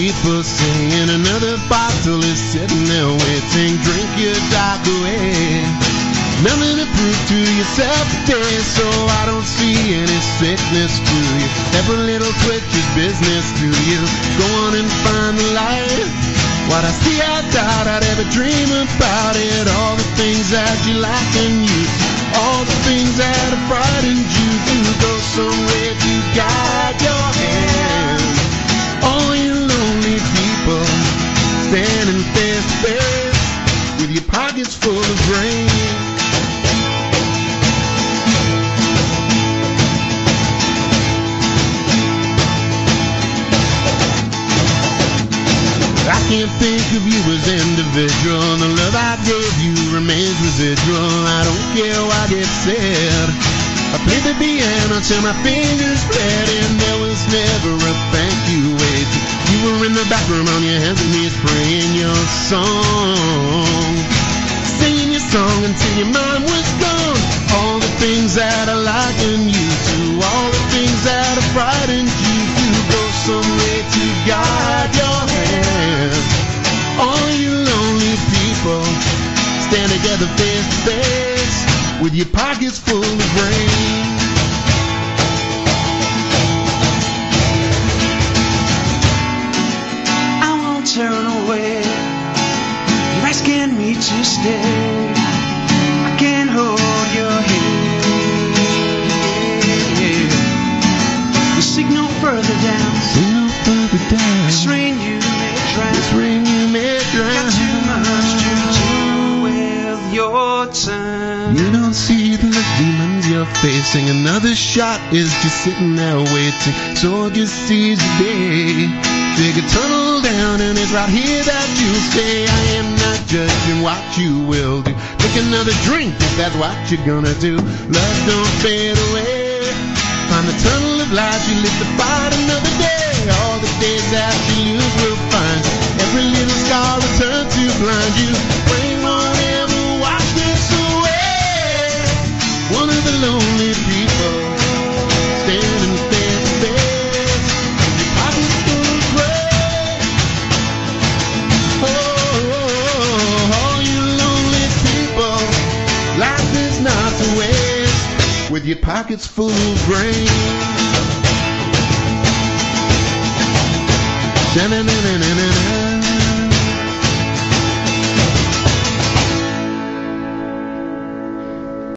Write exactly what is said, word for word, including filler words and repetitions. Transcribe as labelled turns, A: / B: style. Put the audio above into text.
A: people saying another bottle is sitting there waiting. Drink your dark away. Nothing to prove to yourself today, so I don't see any sickness to you. Every little twitch is business to you. Go on and find the light. What I see, I doubt I'd ever dream about it. All the things that you like and you, all the things that have frightened you. You go somewhere to guide your hand. All you lonely people standing face to face with your pockets full of rain. I can't think of you as individual. The love I gave you remains residual. I don't care what gets said. I played the piano till my fingers bled, and there was never a thank you wait. You were in the back room on your hands and knees praying your song, singing your song until your mind was gone. All the things that I like in you too, all the things that have frightened you. You go somewhere to guide your hand. All you lonely people stand together face to face with your pockets full of rain.
B: I won't turn away. You're asking me to stay. I can't hold your hand. You seek no further down.
A: See no further down.
B: This rain you may drown.
A: This rain you may drown.
B: Got too much to do with your time.
A: You don't see the demons you're facing. Another shot is just sitting there waiting. So just seize the day. Dig a tunnel down and it's right here that you'll stay. I am not judging what you will do. Take another drink if that's what you're gonna do. Love don't fade away. Find the tunnel of light, you live to fight another day. All the days that you lose will find you. Every little scar will turn to blind you. Rain won't ever wash this away. One of the lonely people standing face to face with your pockets full of rain. Oh, oh, oh, all you lonely people, life is not to waste with your pockets full of rain. Na na na na na na.